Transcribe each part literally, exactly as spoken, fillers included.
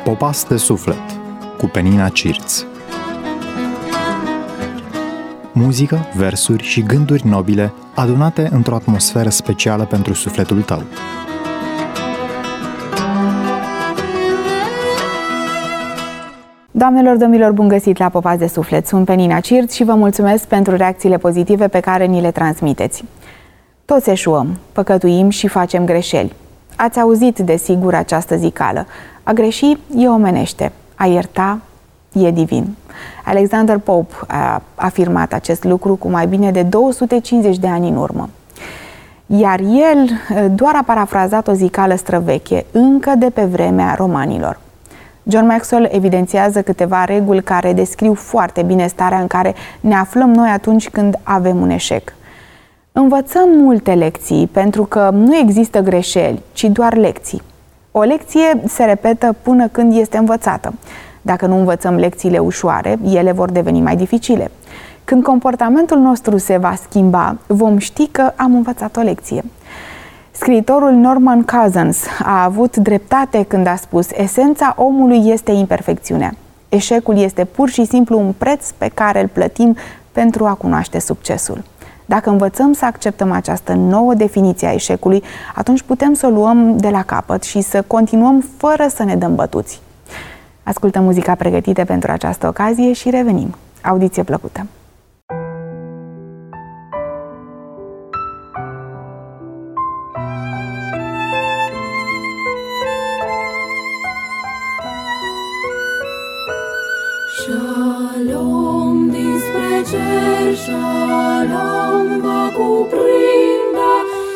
Popas de suflet cu Penina Cirț. Muzică, versuri și gânduri nobile adunate într-o atmosferă specială pentru sufletul tău. Doamnelor, domnilor, bun găsit la Popas de suflet! Sunt Penina Cirț și vă mulțumesc pentru reacțiile pozitive pe care ni le transmiteți. Toți eșuăm, păcătuim și facem greșeli. Ați auzit, desigur, această zicală. A greși e omenește, a ierta e divin. Alexander Pope a afirmat acest lucru cu mai bine de două sute cincizeci de ani în urmă. Iar el doar a parafrazat o zicală străveche, încă de pe vremea romanilor. John Maxwell evidențiază câteva reguli care descriu foarte bine starea în care ne aflăm noi atunci când avem un eșec. Învățăm multe lecții pentru că nu există greșeli, ci doar lecții. O lecție se repetă până când este învățată. Dacă nu învățăm lecțiile ușoare, ele vor deveni mai dificile. Când comportamentul nostru se va schimba, vom ști că am învățat o lecție. Scriitorul Norman Cousins a avut dreptate când a spus: esența omului este imperfecțiunea. Eșecul este pur și simplu un preț pe care îl plătim pentru a cunoaște succesul. Dacă învățăm să acceptăm această nouă definiție a eșecului, atunci putem să o luăm de la capăt și să continuăm fără să ne dăm bătuți. Ascultăm muzica pregătită pentru această ocazie și revenim. Audiție plăcută! Shalom dinspre cer, shalom va cuprinde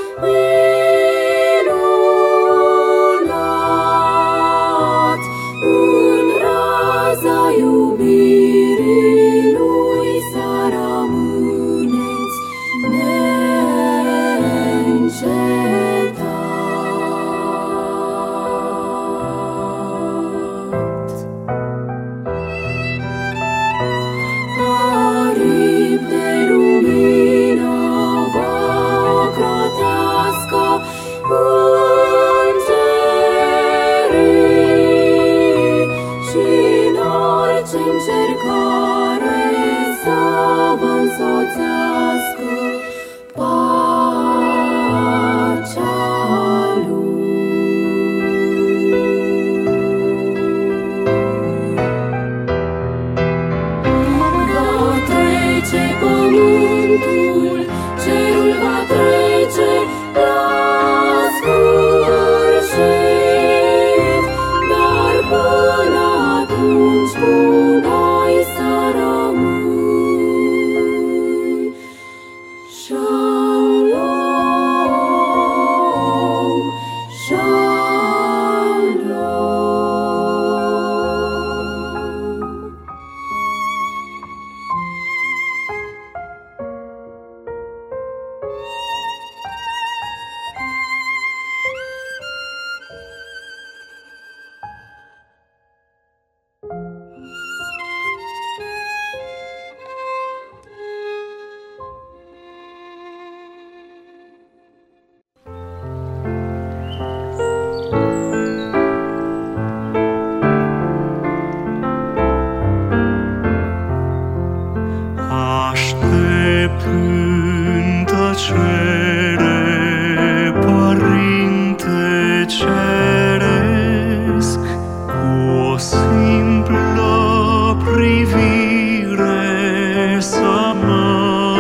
minunat în raza iubirii lui să rămâneți neîncetat. Aripi de lumină vă ocrotească îngerii și în orice încercare să vă însoțească pacea lui. Va trece pământul, cerul va trece la sfârșit, dar până atunci cu noi să rămâi. Shalom, shalom. Aștept în tăcere, Părinte Ceresc, cu o simplă privire să mă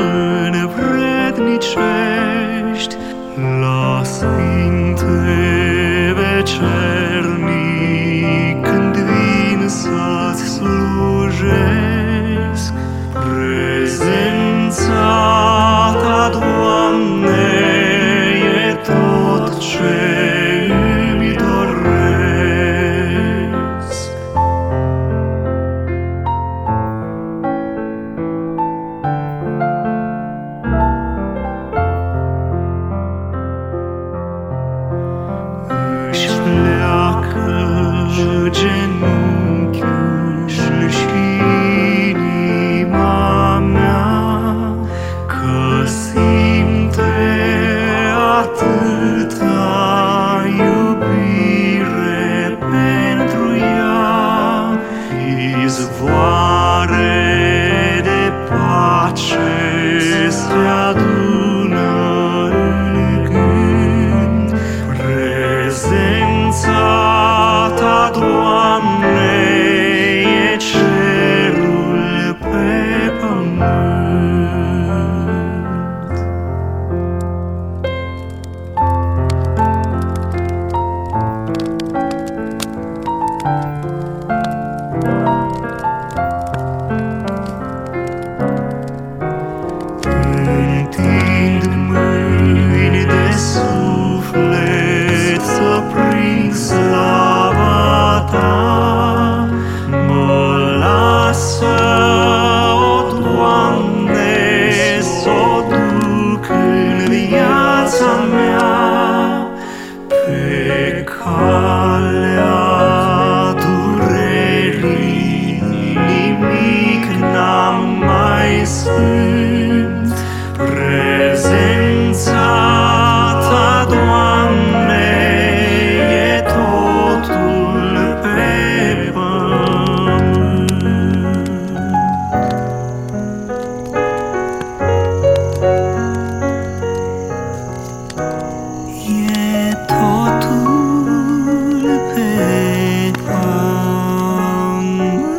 învrednicești la sfinte vecernic când vin să-ți slujesc. Prezența ta, Doamne, e tot ce îmi doresc. Își pleacă genunchiul și inima mea, că simte atâta iubire pentru ea. Doamne, e cerul pe pământ. Întind mâini de suflet să prind slava Ta, mă lasă, o Doamne, s-o duc în viața mea, pe calea durerii nimic n-am mai sfânt. Prezența Ta, Doamne, e totul pe pământ. E totul pe pământ.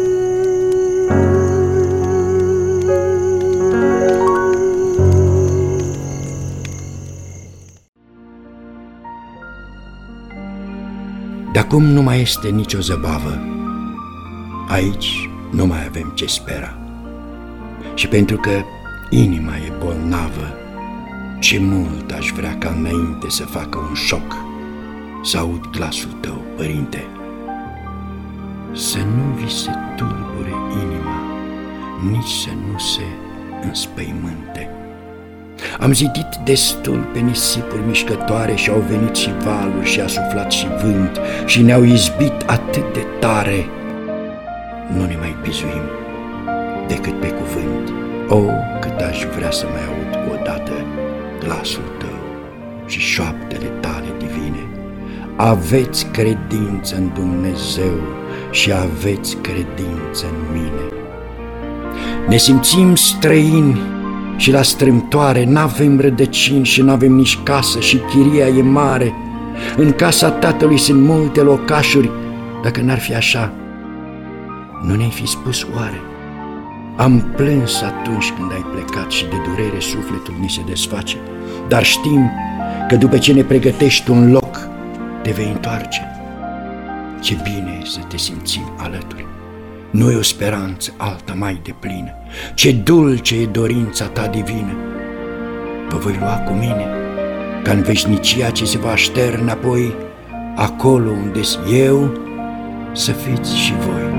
De acum nu mai este nicio zăbavă, aici nu mai avem ce spera. Și pentru că inima e bolnavă, ce mult aș vrea ca înainte să facă un șoc, să aud glasul Tău, Părinte. Să nu vi se tulbure inima, nici să nu se înspăimânte. Am zidit destul pe nisipuri mișcătoare și au venit și valuri și a suflat și vânt și ne-au izbit atât de tare. Nu ne mai bizuim decât pe cuvânt. O, cât aș vrea să mai aud odată glasul Tău și șoaptele Tale divine. Aveți credință în Dumnezeu și aveți credință în mine. Ne simțim străini și la strâmtoare, n-avem rădăcini și n-avem nici casă și chiria e mare. În casa tatălui sunt multe locașuri, dacă n-ar fi așa, nu ne-ai fi spus oare? Am plâns atunci când ai plecat și de durere sufletul ni se desface, dar știm că după ce ne pregătești un loc, te vei întoarce. Ce bine e să te simțim alături. Nu e o speranță alta mai deplină. Ce dulce e dorința Ta divină. Vă voi lua cu mine, ca în veșnicia ce se va așterne apoi, acolo unde-s eu, să fiți și voi.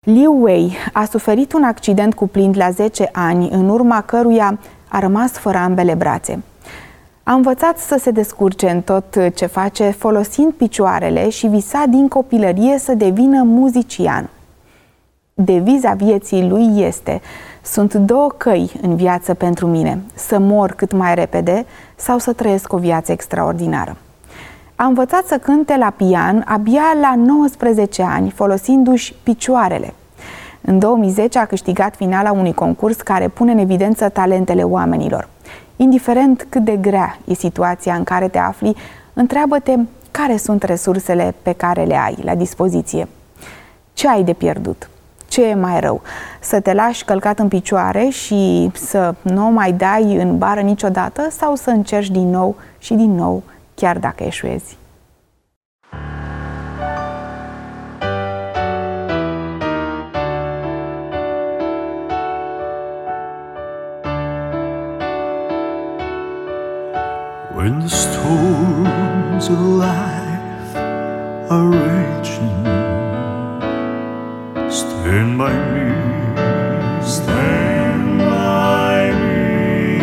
Liu Wei a suferit un accident cuprind la zece ani, în urma căruia a rămas fără ambele brațe. A învățat să se descurce în tot ce face, folosind picioarele, și visa din copilărie să devină muzician. Deviza vieții lui este: sunt două căi în viață pentru mine, să mor cât mai repede sau să trăiesc o viață extraordinară. A învățat să cânte la pian abia la nouăsprezece ani, folosindu-și picioarele. În două mii zece a câștigat finala unui concurs care pune în evidență talentele oamenilor. Indiferent cât de grea e situația în care te afli, întreabă-te care sunt resursele pe care le ai la dispoziție. Ce ai de pierdut? Ce e mai rău? Să te lași călcat în picioare și să nu mai dai în bară niciodată, sau să încerci din nou și din nou, chiar dacă eșuezi? When the storms of life are raging, stand by me, stand by me.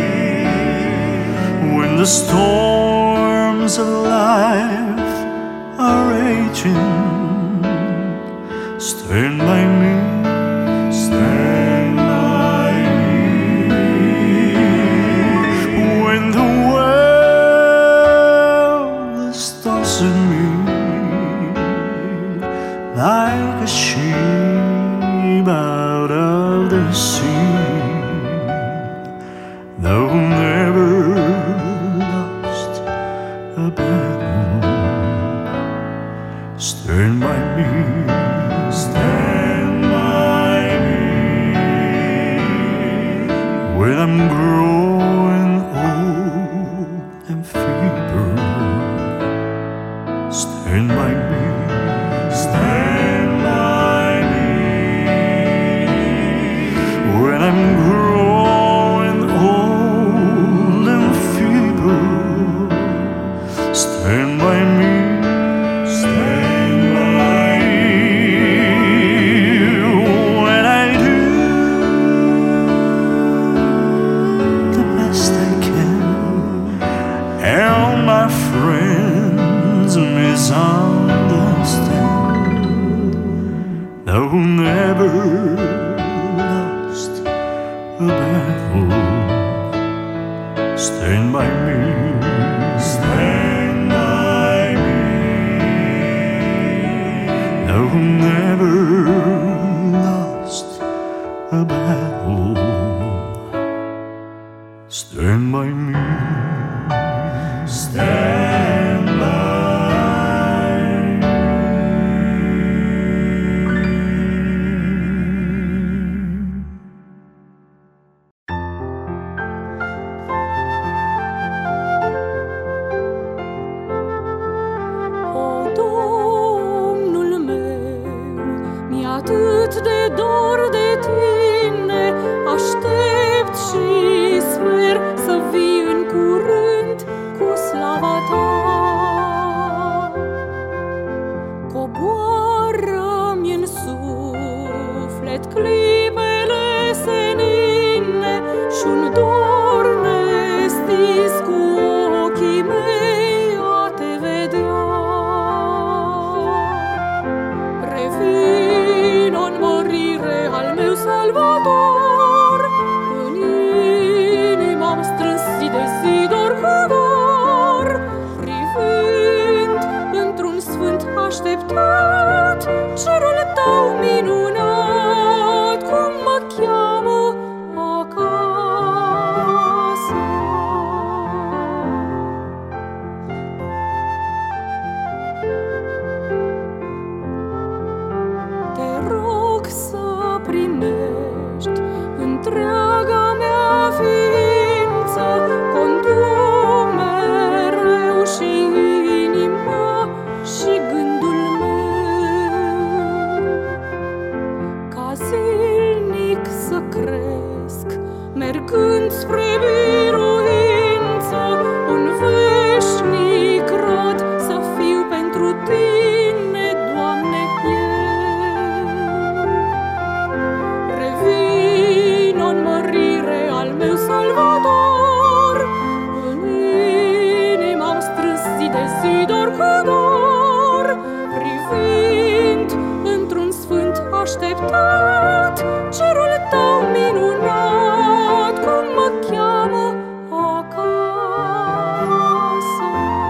When the storms of life are raging, stand by me, stand by me. When the world is tossing me like a sheep out of the sea, though never lost a battle, stand by me, stand by me. When I'm growing old and feeble, stand by me, stand by me. When I'm growing old and feeble, stand by me, stand by me. When I do the best I can, and my friends misunderstand, though never lost a battle, stand by me, stand by me. Though never lost a battle, stand by me, stand by me. O, Domnul meu, mi-e atât de dor de tine, aștept și sper să vii în curând cu slava ta. Coboară-mi în suflet clipele senine și-un dor nestins cu ochii mei a te vedea. Revino în morire al meu Salvator, în inima-mi strâns zi de zi dor cu dor, privind într-un sfânt așteptat cerul tău minunat, cum mă cheamă acasă. Te rog să primești așteptat cerul tău minunat, cum mă cheamă acasă.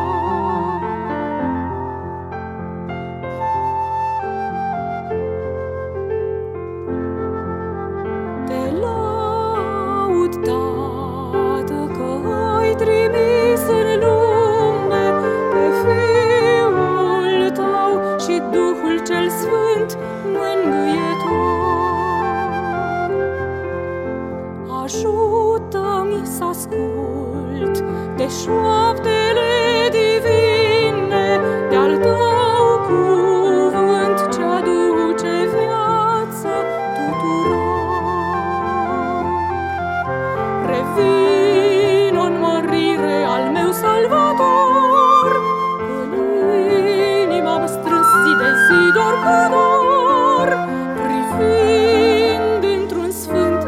Te laud, Tată, că ai trimis în lume pe Fiul tău și Duhul cel Sfânt mângâietor. Ajută-mi să ascult de șoaptele divine, de-al tău cuvânt ce aduce viață tuturor. Revino în mărire al meu Salvator, în inima mă strâns zi de zi dor cu dor, privind într-un sfânt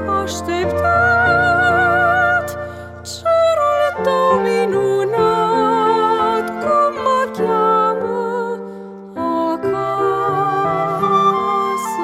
așteptat cerul tău minunat, cum mă cheamă acasă.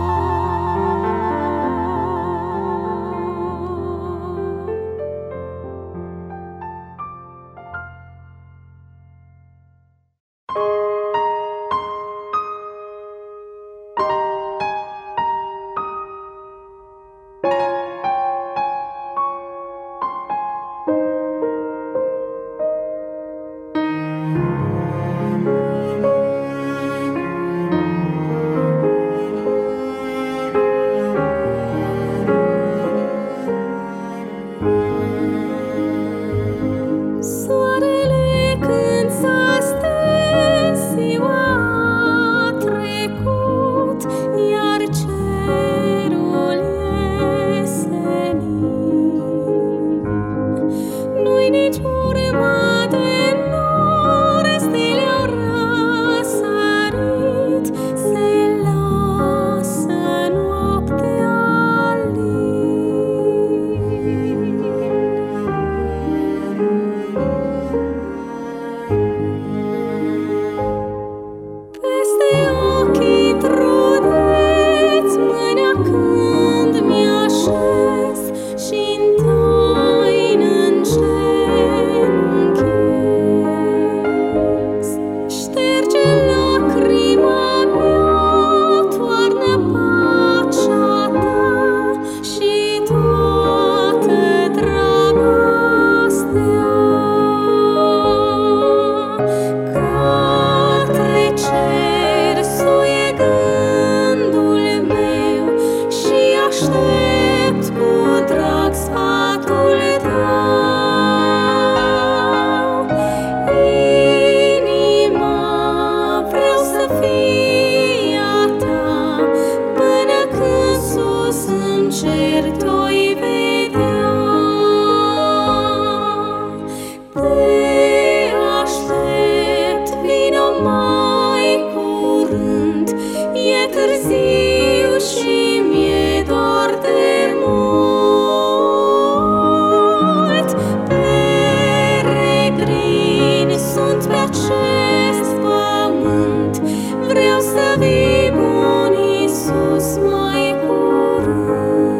Soarele când s-a stins, ziua a trecut, iar cerul e senin. Nu-i nici urmă de nori, stele au răsărit, se lasă noaptea lin. Peste ochii trudeți mâna când mi-așez și-n taină în genunchiez. Șterge lacrima mea, toarnă pacea ta și toată dragostea. Către cer suie gândul meu și aștept cu drag sfatul tău. Inima vreau să fie a ta, până când sus în cer te-o-i vedea. Te aștept, vino mai curând, e târziu și mi-e dor de mult. Peregrini sunt pe acest pământ, vreau să vii, bun Iisus, mai curând.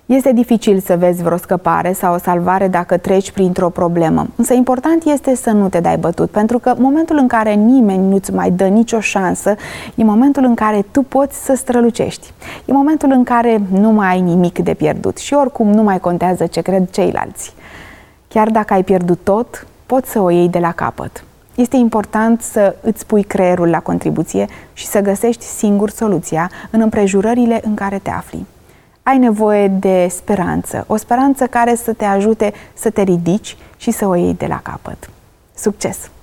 Este dificil să vezi vreo scăpare sau o salvare dacă treci printr-o problemă, însă important este să nu te dai bătut, pentru că momentul în care nimeni nu-ți mai dă nicio șansă e momentul în care tu poți să strălucești. E momentul în care nu mai ai nimic de pierdut și oricum nu mai contează ce cred ceilalți. Chiar dacă ai pierdut tot, poți să o iei de la capăt. Este important să îți pui creierul la contribuție și să găsești singur soluția în împrejurările în care te afli. Ai nevoie de speranță, o speranță care să te ajute să te ridici și să o iei de la capăt. Succes!